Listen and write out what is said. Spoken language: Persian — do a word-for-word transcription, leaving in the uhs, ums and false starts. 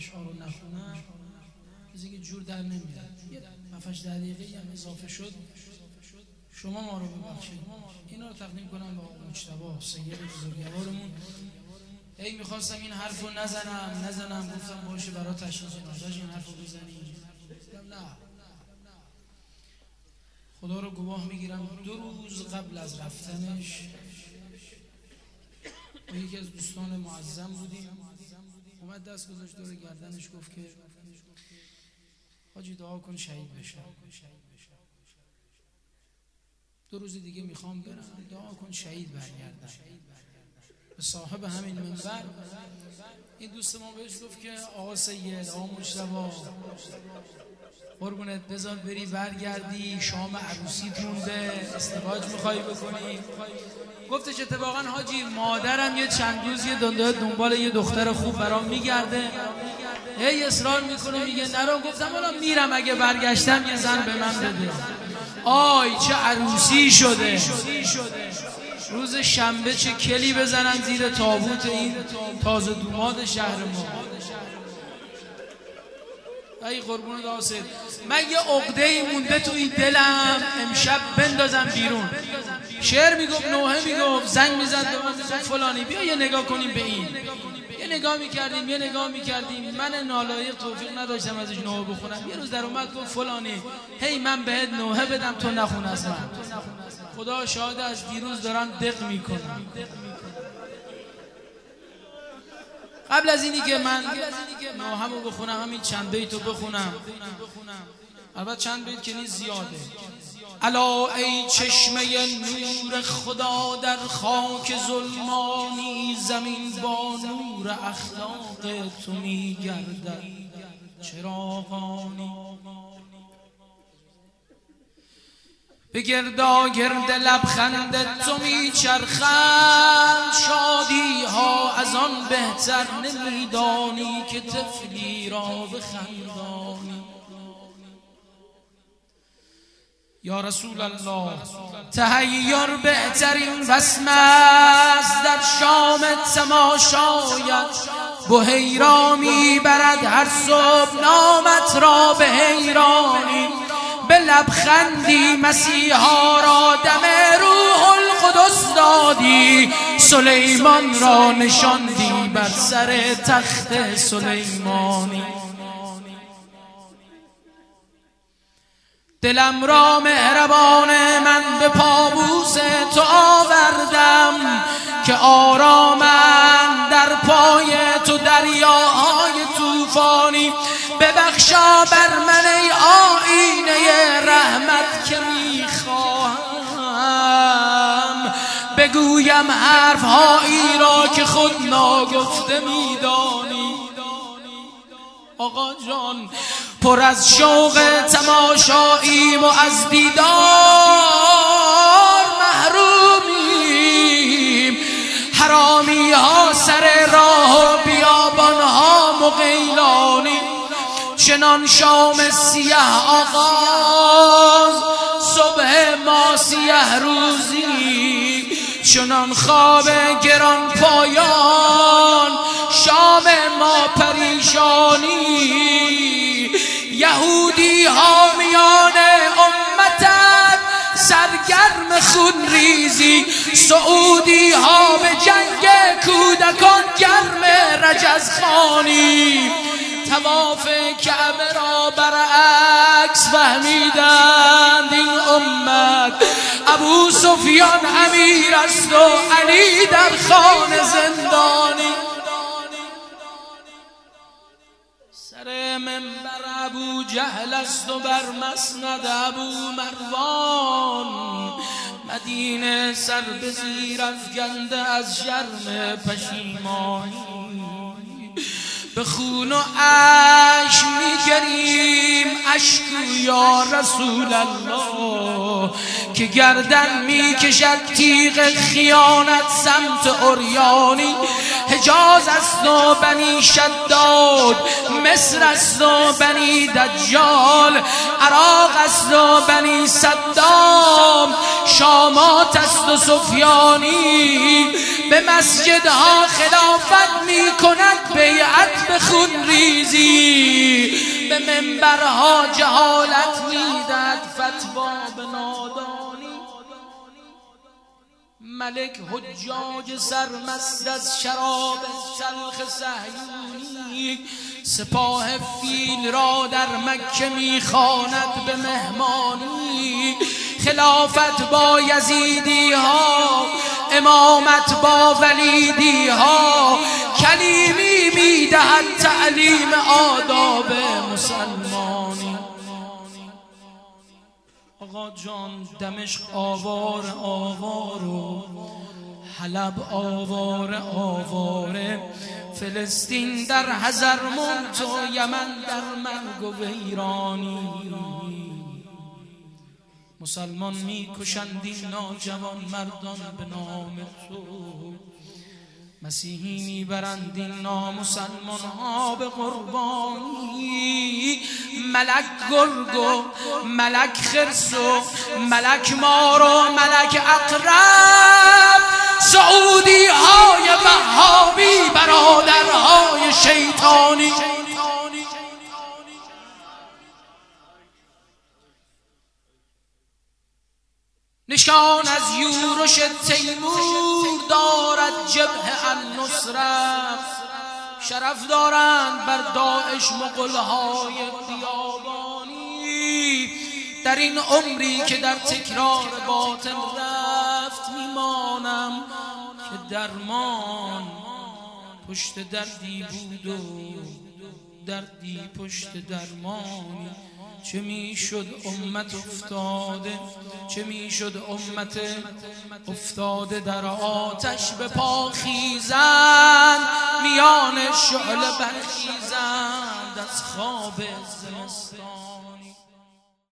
اشعار رو نخونم چیزی که جور در نمیاد. یه هفتش دقیقه هم اضافه شد، شما ما رو ببخشید. اینا رو تقدیم کنم با مجتبی سید بزرگوارمون. ای میخواستم این حرف رو نزنم نزنم گفتم باشه برای تشریح جنازه‌اش این حرف رو بزنیم. نه، خدا رو گواه میگیرم دو روز قبل از رفتنش با یکی از دوستان معظم بودیم، اومد دست گذاشت دور گردنش گفت که حاجی دعا کن شهید بشم، دو روز دیگه میخوام برم، دعا کن شهید برگردم. به صاحب همین منبر این دوست ما بهش گفت که آقا سید، آقا مجتبی، قربونت بذار بری برگردی، شام عروسیت مونده، ازدواج میخوای بکنی. گفتش اتفاقا حاجی مادرم یه چند روز یه دنبال دنبال یه دختر خوب برام میگرده، هی اصرار میکنه میگه نرو. گفتم حالا میرم اگه برگشتم یه زن به من بده. آی چه عروسی شده، روز شنبه چه کلی بزنن زیر تابوت این تازه دوماد شهر ما. ای قربون داست، من یه عقده‌ای مونده توی دلم امشب بندازم بیرون. شعر میگفت، نوحه میگفت، زنگ میزد به من میگفت فلانی بیا یه نگاه کنیم به این. یه نگاه میکردیم یه نگاه میکردیم من نالایق توفیق نداشتم ازش نوحه بخونم. یه روز در اومد گفت فلانی هی من بهت نوحه بدم تو نخون از من. خدا شاهد از دیروز دارم دق میکنم. قبل از اینی که من نوحه‌مو بخونم همین چند بیتو بخونم، البته چند بیت که نیست زیاده. الا ای چشمه نور خدا در خاک ظلمانی، زمین با نور اخلاق تو میگردد چراغانی. به گردا گرد لبخند تو میچرخند، شادی ها از آن بهتر نمیدانی که طفلی را بخندانی. یا رسول الله تحیر بهترین بسم است، در شام تماشایت بحیرا میبرد هر صبح نامت را به حیرانی. به لبخندی مسیحا را دم روح القدس دادی، سلیمان را نشاندی بر سر تخت سلیمانی. دلم را مهربان من به پابوس تو آوردم، که آرامم در پای تو دریاهای طوفانی. ببخشا بر من ای آینه رحمت که میخواهم بگویم حرفهایی را که خود ناگفته میدانی. آقا جان پر از شوق تماشاییم و از دیدار محرومیم، حرامی ها سر راه و بیابان ها مغیلانی. چنان شام سیاه آغاز صبح ما سیاه روزی، چنان خواب گران پایان شام ما پریشانی. یهودی حامیان امتت سرگرم خون ریزی، سعودی ها به جنگ کودکان گرم رجزخانی. طواف کعبه را برعکس فهمیدند این امت، ابو سفیان امیر است و علی در خانه زندانی. سر منبر ابو جهل است و بر مسند ابو مروان، مدینه سر به زیر افکنده از شرم پشیمانی. به خون و اشک میگریم اشک یا رسول الله، که گردن میکشد تیغ خیانت سمت عریانی. حجاز است و بنی شداد، مصر است و بنی دجال، عراق است و بنی صدام، شامات است و سفیانی. به مسجدها خلافت میکند بیعت به خون ریزی، به منبرها جهالت میداد فتوا به نادانی. ملک حجاج سرمست از شراب تلخ صهیونی، سپاه فیل را در مکه میخواند به مهمانی. خلافت با یزیدی ها، امامت با ولیدی ها، کلیمی میدهد تعلیم آداب مسلمانی. آقا جان دمشق آوار آوار و حلب آوار آواره، فلسطین در حضرموت و یمن در مرگ و ویرانی. مسلمان میکشند این ناجوان مردان به نام تو، مسیحی میبرند این نامسلمان ها به قربانی. ملک گرگ و ملک خرس و ملک مار و ملک عقرب، سعودی های وهابی برادرهای شیطانی. نشان از یورش تیمور دارد جبهه النصرت، شرف دارند بر داعش مغلهای بیابانی. در این عمری که در تکرار باطل رفت میمانم که درمان پشت دردی بود و دردی پشت درمانی. چه میشد امت افتاده، چه میشد امت افتاده در آتش به پا خیزند، میان شعله برخیزند از خواب زمستان.